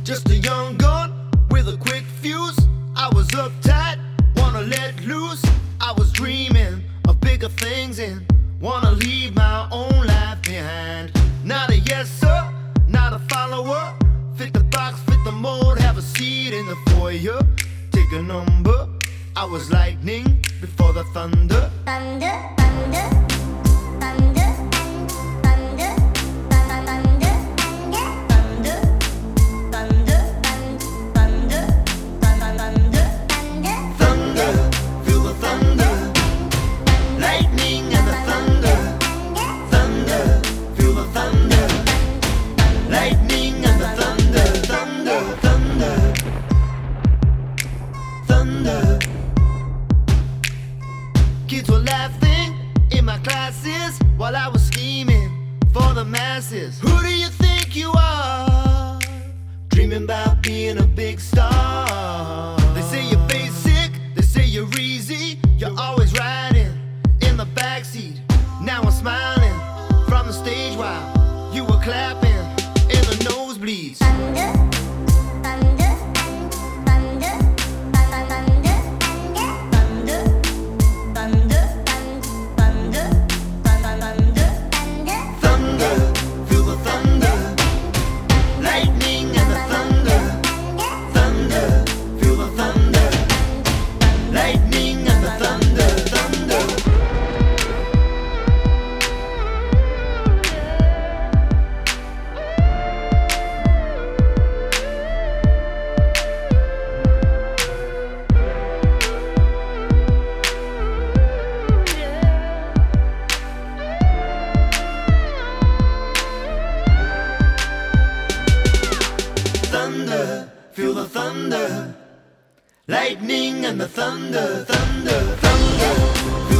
Just a young gun with a quick fuse. I was uptight, wanna let loose. I was dreaming of bigger things and wanna leave my own life behind. Not a yes sir, not a follower. Fit the box, fit the mold, have a seat in the foyer. Take a number. I was lightning before the thunder. Thunder, thunder, thunder, thunder, thunder, thunder, thunder, thunder, thunder, thunder, feel the thunder, lightning and the thunder, thunder, feel the thunder, lightning and the thunder, thunder, thunder, thunder. Kids were laughing in my classes while I was scheming for the masses. Who do you think you are? Dreaming about being a big star. They say you're basic, they say you're easy. You're always riding in the backseat. Now I'm smiling from the stage while you were clapping in the nosebleeds. thunder, thunder, thunder, thunder, thunder, thunder, thunder, Thunder, feel the thunder, lightning and the thunder, thunder, feel the thunder, lightning and the thunder, thunder. Thunder, feel the thunder, lightning and the thunder, thunder, thunder.